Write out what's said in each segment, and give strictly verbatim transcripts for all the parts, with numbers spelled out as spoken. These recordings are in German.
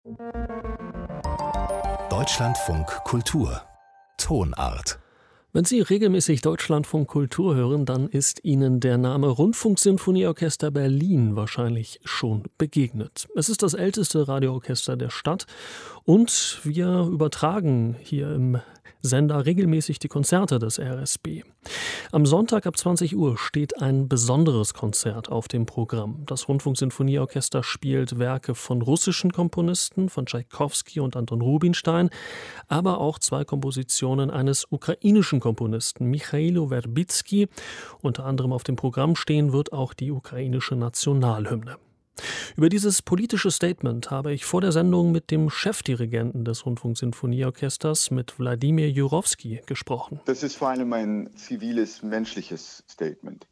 Deutschlandfunk Kultur Tonart. Wenn Sie regelmäßig Deutschlandfunk Kultur hören, dann ist Ihnen der Name Rundfunksinfonieorchester Berlin wahrscheinlich schon begegnet. Es ist das älteste Radioorchester der Stadt und wir übertragen hier im Sender regelmäßig die Konzerte des R S B. Am Sonntag ab zwanzig Uhr steht ein besonderes Konzert auf dem Programm. Das Rundfunksinfonieorchester spielt Werke von russischen Komponisten, von Tschaikowski und Anton Rubinstein, aber auch zwei Kompositionen eines ukrainischen Komponisten, Michailo Verbytsky. Unter anderem auf dem Programm stehen wird auch die ukrainische Nationalhymne. Über dieses politische Statement habe ich vor der Sendung mit dem Chefdirigenten des Rundfunksinfonieorchesters, mit Wladimir Jurowski, gesprochen. Das ist vor allem ein ziviles, menschliches Statement.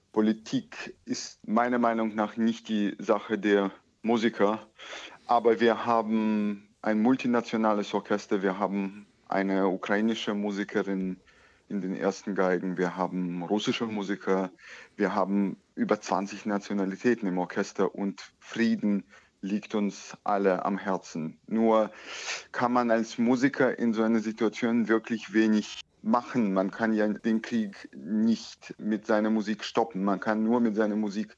Politik ist meiner Meinung nach nicht die Sache der Musiker, aber wir haben ein multinationales Orchester, wir haben eine ukrainische Musikerin in den ersten Geigen, wir haben russische Musiker, wir haben über zwanzig Nationalitäten im Orchester und Frieden liegt uns alle am Herzen. Nur kann man als Musiker in so einer Situation wirklich wenig machen. Man kann ja den Krieg nicht mit seiner Musik stoppen. Man kann nur mit seiner Musik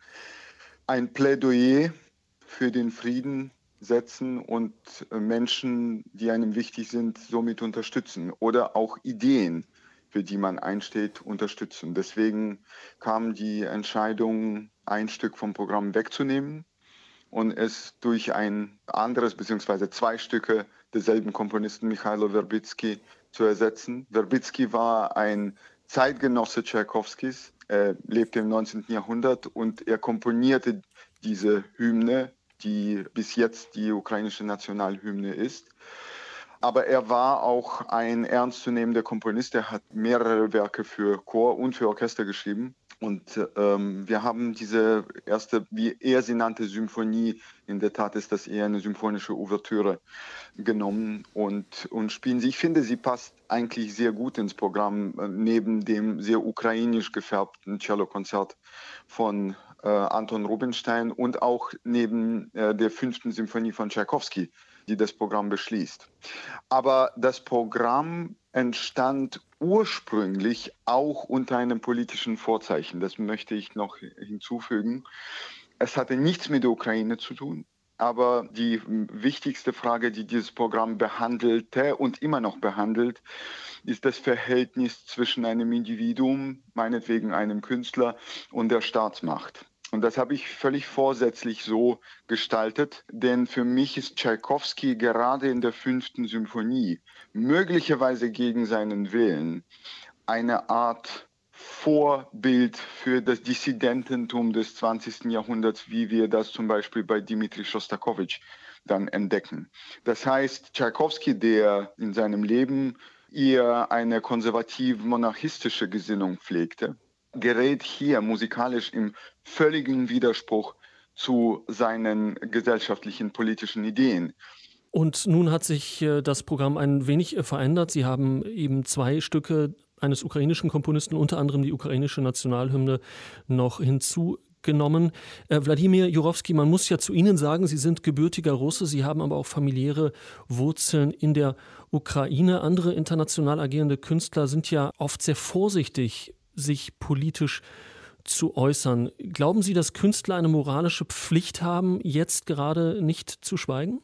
ein Plädoyer für den Frieden setzen und Menschen, die einem wichtig sind, somit unterstützen oder auch Ideen, für die man einsteht, unterstützen. Deswegen kam die Entscheidung, ein Stück vom Programm wegzunehmen und es durch ein anderes, beziehungsweise zwei Stücke desselben Komponisten, Michailo Verbytsky, zu ersetzen. Verbytsky war ein Zeitgenosse Tschaikowskis, er lebte im neunzehnten Jahrhundert und er komponierte diese Hymne, die bis jetzt die ukrainische Nationalhymne ist. Aber er war auch ein ernstzunehmender Komponist. Er hat mehrere Werke für Chor und für Orchester geschrieben. Und ähm, wir haben diese erste, wie er sie nannte, Symphonie, in der Tat ist das eher eine symphonische Ouvertüre, genommen und, und spielen sie. Ich finde, sie passt eigentlich sehr gut ins Programm, neben dem sehr ukrainisch gefärbten Cello-Konzert von äh, Anton Rubinstein und auch neben äh, der fünften Symphonie von Tschaikowski, die das Programm beschließt. Aber das Programm entstand ursprünglich auch unter einem politischen Vorzeichen. Das möchte ich noch hinzufügen. Es hatte nichts mit der Ukraine zu tun, aber die wichtigste Frage, die dieses Programm behandelte und immer noch behandelt, ist das Verhältnis zwischen einem Individuum, meinetwegen einem Künstler, und der Staatsmacht. Und das habe ich völlig vorsätzlich so gestaltet, denn für mich ist Tschaikowski gerade in der fünften Symphonie, möglicherweise gegen seinen Willen, eine Art Vorbild für das Dissidententum des zwanzigsten Jahrhunderts, wie wir das zum Beispiel bei Dmitri Schostakowitsch dann entdecken. Das heißt, Tschaikowski, der in seinem Leben eher eine konservativ-monarchistische Gesinnung pflegte, gerät hier musikalisch im völligen Widerspruch zu seinen gesellschaftlichen, politischen Ideen. Und nun hat sich äh, das Programm ein wenig äh, verändert. Sie haben eben zwei Stücke eines ukrainischen Komponisten, unter anderem die ukrainische Nationalhymne, noch hinzugenommen. Äh, Wladimir Jurowski, man muss ja zu Ihnen sagen, Sie sind gebürtiger Russe, Sie haben aber auch familiäre Wurzeln in der Ukraine. Andere international agierende Künstler sind ja oft sehr vorsichtig, sich politisch zu äußern. Glauben Sie, dass Künstler eine moralische Pflicht haben, jetzt gerade nicht zu schweigen?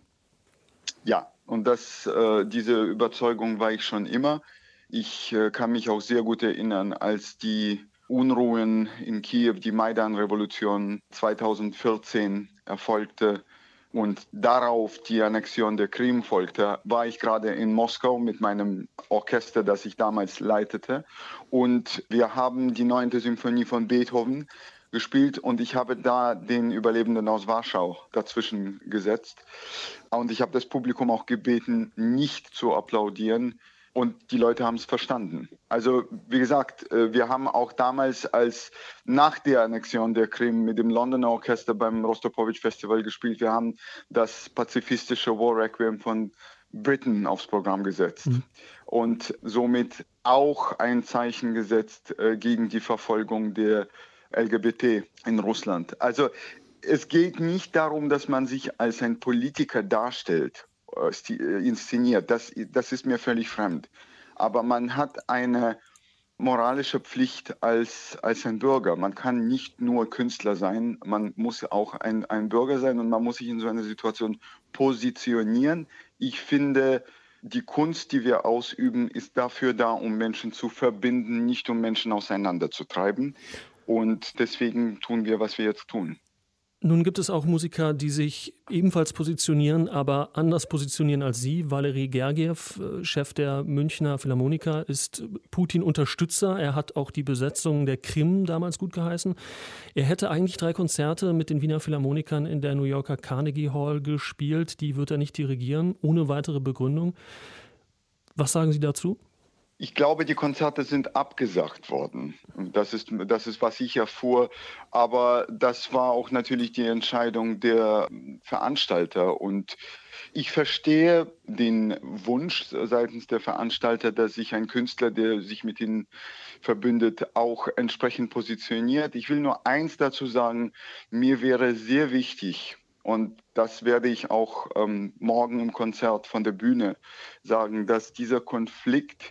Ja, und das, äh, diese Überzeugung war ich schon immer. Ich äh, kann mich auch sehr gut erinnern, als die Unruhen in Kiew, die Maidan-Revolution zweitausendvierzehn erfolgte und darauf die Annexion der Krim folgte, war ich gerade in Moskau mit meinem Orchester, das ich damals leitete. Und wir haben die neunte Symphonie von Beethoven gespielt und ich habe da den Überlebenden aus Warschau dazwischen gesetzt. Und ich habe das Publikum auch gebeten, nicht zu applaudieren. Und die Leute haben es verstanden. Also wie gesagt, wir haben auch damals, als nach der Annexion der Krim mit dem Londoner Orchester beim Rostropowitsch Festival gespielt, wir haben das pazifistische War Requiem von Britten aufs Programm gesetzt. Mhm. Und somit auch ein Zeichen gesetzt äh, gegen die Verfolgung der L G B T in Russland. Also Es geht nicht darum, dass man sich als ein Politiker darstellt, äh, inszeniert. Das, das ist mir völlig fremd. Aber man hat eine moralische Pflicht als, als ein Bürger. Man kann nicht nur Künstler sein, man muss auch ein, ein Bürger sein und man muss sich in so einer Situation positionieren. Ich finde, die Kunst, die wir ausüben, ist dafür da, um Menschen zu verbinden, nicht um Menschen auseinanderzutreiben. Und deswegen tun wir, was wir jetzt tun. Nun gibt es auch Musiker, die sich ebenfalls positionieren, aber anders positionieren als Sie. Valery Gergiev, Chef der Münchner Philharmoniker, ist Putin-Unterstützer. Er hat auch die Besetzung der Krim damals gut geheißen. Er hätte eigentlich drei Konzerte mit den Wiener Philharmonikern in der New Yorker Carnegie Hall gespielt. Die wird er nicht dirigieren, ohne weitere Begründung. Was sagen Sie dazu? Ich glaube, die Konzerte sind abgesagt worden. Das ist, das ist, was ich erfuhr. Aber das war auch natürlich die Entscheidung der Veranstalter. Und ich verstehe den Wunsch seitens der Veranstalter, dass sich ein Künstler, der sich mit ihnen verbündet, auch entsprechend positioniert. Ich will nur eins dazu sagen, mir wäre sehr wichtig, und das werde ich auch ähm, morgen im Konzert von der Bühne sagen, dass dieser Konflikt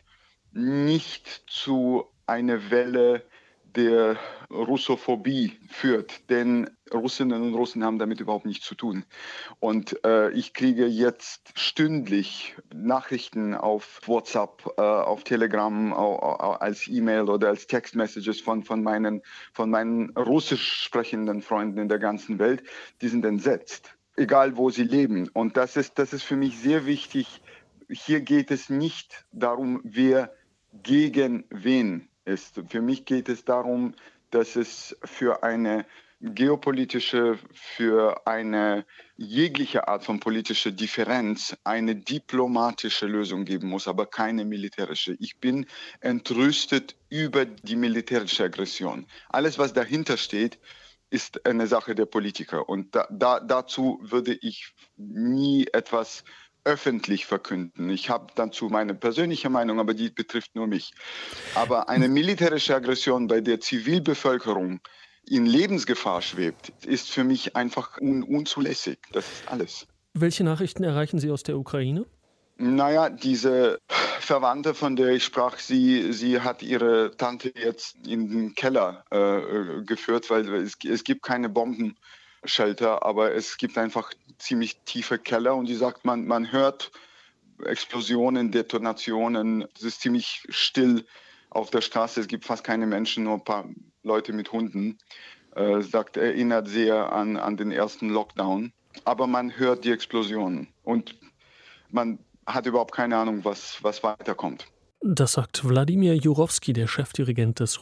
nicht zu einer Welle der Russophobie führt, denn Russinnen und Russen haben damit überhaupt nichts zu tun. Und äh, ich kriege jetzt stündlich Nachrichten auf WhatsApp, äh, auf Telegram, au, au, als E-Mail oder als Textmessages von, von, meinen, von meinen russisch sprechenden Freunden in der ganzen Welt. Die sind entsetzt, egal wo sie leben. Und das ist, das ist für mich sehr wichtig. Hier geht es nicht darum, wer gegen wen ist. Für mich geht es darum, dass es für eine geopolitische, für eine jegliche Art von politischer Differenz eine diplomatische Lösung geben muss, aber keine militärische. Ich bin entrüstet über die militärische Aggression. Alles, was dahinter steht, ist eine Sache der Politiker. Und da, da, dazu würde ich nie etwas öffentlich verkünden. Ich habe dazu meine persönliche Meinung, aber die betrifft nur mich. Aber eine militärische Aggression, bei der Zivilbevölkerung in Lebensgefahr schwebt, ist für mich einfach un- unzulässig. Das ist alles. Welche Nachrichten erreichen Sie aus der Ukraine? Naja, diese Verwandte, von der ich sprach, sie, sie hat ihre Tante jetzt in den Keller äh, geführt, weil es, es gibt keine Bomben. Shelter, aber es gibt einfach ziemlich tiefe Keller und die sagt, man, man hört Explosionen, Detonationen, es ist ziemlich still auf der Straße, es gibt fast keine Menschen, nur ein paar Leute mit Hunden. Äh, sagt, erinnert sehr an, an den ersten Lockdown, aber man hört die Explosionen und man hat überhaupt keine Ahnung, was, was weiterkommt. Das sagt Wladimir Jurowski, der Chefdirigent des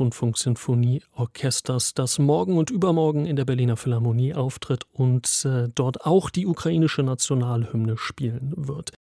Rundfunksinfonieorchesters, das morgen und übermorgen in der Berliner Philharmonie auftritt und äh, dort auch die ukrainische Nationalhymne spielen wird.